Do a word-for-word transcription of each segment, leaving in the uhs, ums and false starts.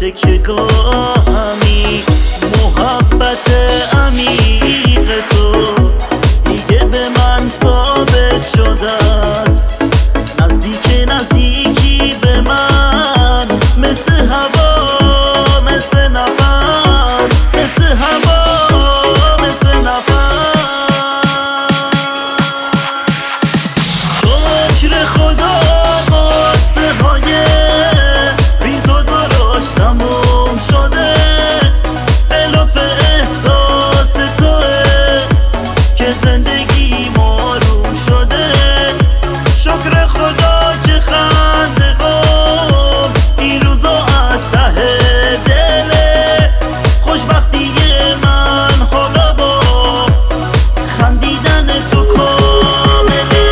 تکیه‌گاهمی. محبت عمیق تو دیگه به من ثابت شده است. نزدیک نزدیکی به من، مثل هوا مثل نفس، مثل هوا مثل نفس. شکر خدا قصه های ریز و درشت تموم شده، به لطف احساس توه که زندگی آروم شده. شکر خدا که خنده هام این روزا از ته دله. خوشبختی من حالا با خندیدن تو کامله.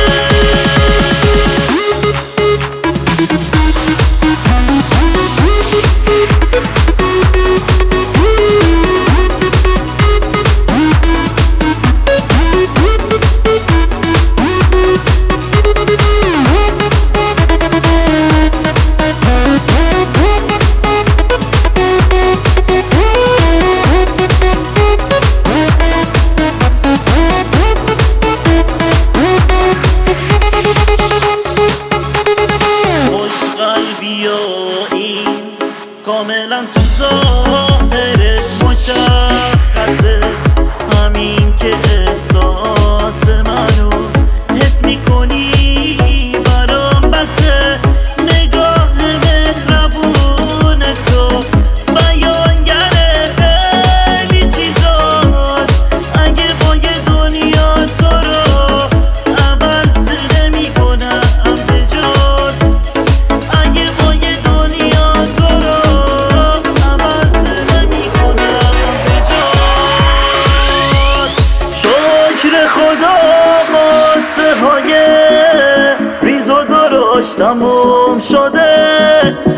کاملا تو ظاهرت مشخصه، همین که احساس منو حس میکنی برام بسه. نگاه مهربون تو بیانگر خیلی چیزاست. اگه با یه دنیا تو رو عوض نمی کنم به جز، اگه با یه دنیا تو رو خدا قصه های ریز و درشت تموم شده.